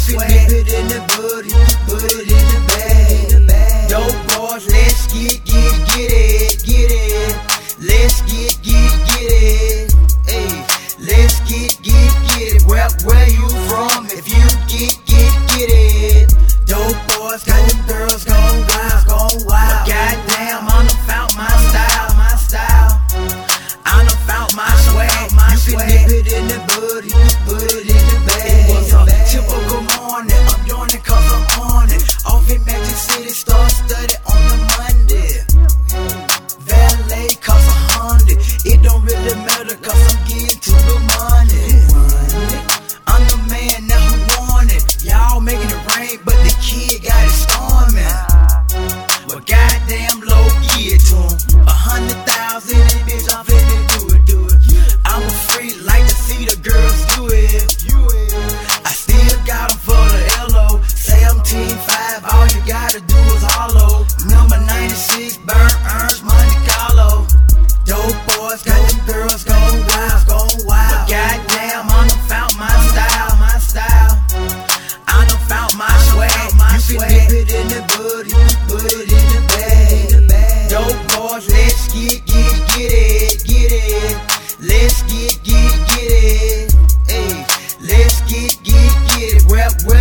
swag. Dip it in the booty, put it in the bag. Dope boys, let's get it. Let's get it. Hey, let's get it. Where you from? If you get it. Dope boys got them girls gone wild. But goddamn, I done found my style. I done found my swag. You can dip it in the booty, put it in the bag. It was a typical morning. I'm doing it 'cause I'm on it. Off in Magic City, start study on the Monday. Valet 'cause I'm haunted. It don't really matter 'cause I'm getting to the money. I'm the man now who want it. Y'all making it rain, but the kid got it storming. But goddamn low, give it to him. 100,000 in it, bitch, I'm finna do it. I'm a freak, like to see the girls do it. I still got them for the LO. Say I'm Team 5, all you gotta do is hollow. Number 96, Burn Ernst, Monte Carlo. Dope boys got them girls gone wild. But goddamn, I done found my style. I done found my swag. You can dip it in the booty, put it in the bag. Dope boys, let's get it. Let's get it. Hey, let's get it. Where